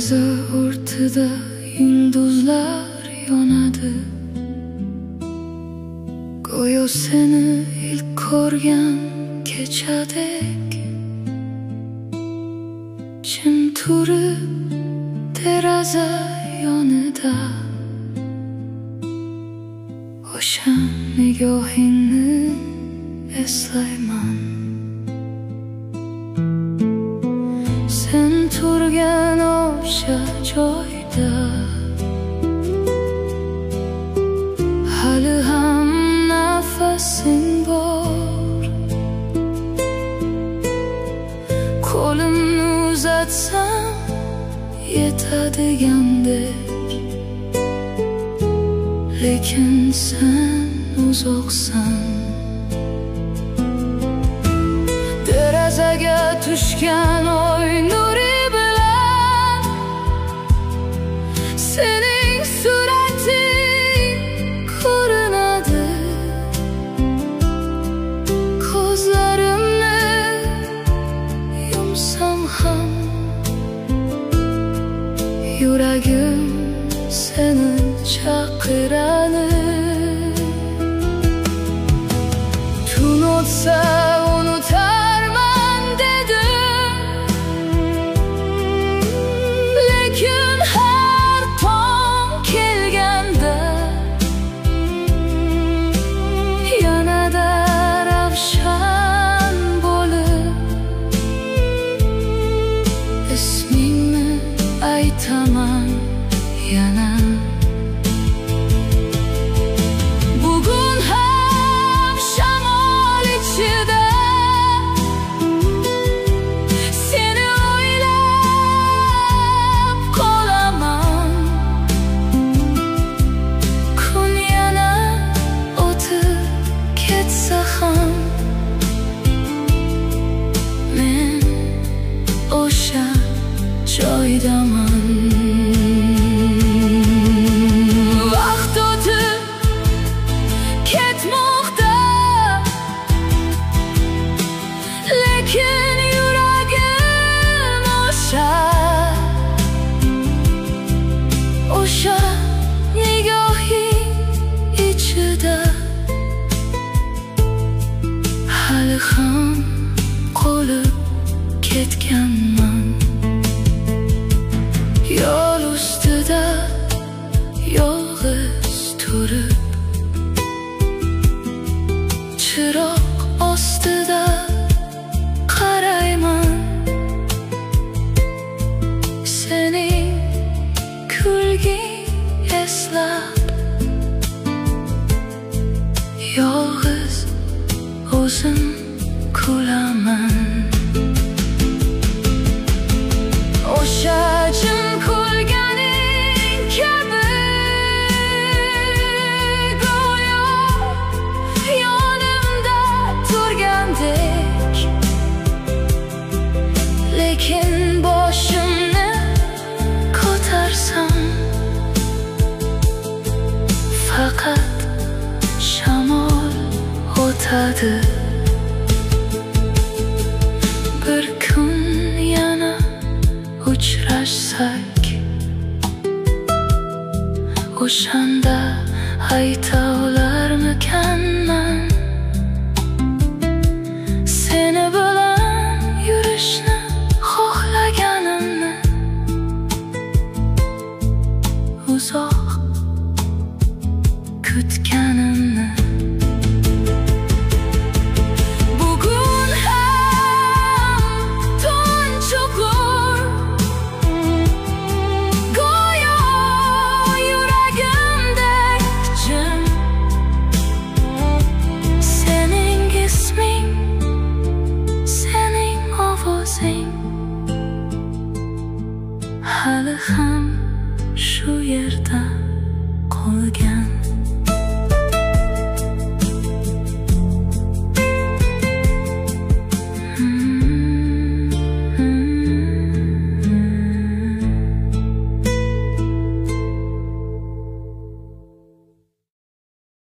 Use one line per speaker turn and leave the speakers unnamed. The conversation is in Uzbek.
deraza ortida yulduzlar yonadi. Go'yo seni ilk ko'rgan kechadek jim turib deraza yonida o'sha nigohingni eslayman. Sen turgan o'sha joyda hali ham nafasing bor. Qo'limni uzatsam yetadigandek, lekin sen uzoqsan. Derazaga tushgan oy nuri bilan sening surating ko'rinadi. Ko'zlarimni yumsam ham yuragim seni chaqiradi. Tun o'tsa unutarman dedim, lekin har tong kelganda yanada ravshan bo'lib ismingni aytaman yana. Bugun ham shamol ichida seni o'ylab qolaman. Kun yana o'tib ketsa ham men o'sha joydaman. Vaqt o'tib ketmoqda, lekin yuragim o'sha nigohing ichida hali ham qolib ketganman. Yo'l ustida yolg'iz turib, chiroq ostida qarayman. Sening kulging eslab yolg'iz o'zim kulaman. O'sha jim kulganing kabi go'yo yonimda turgandek, lekin boshimni ko'tarsam faqat shamol o'tadi. Bir kun yana uchrashsak, o'shanda ayta olarmikanman seni bilan yurishni xohlaganimni. Uzoq kutgan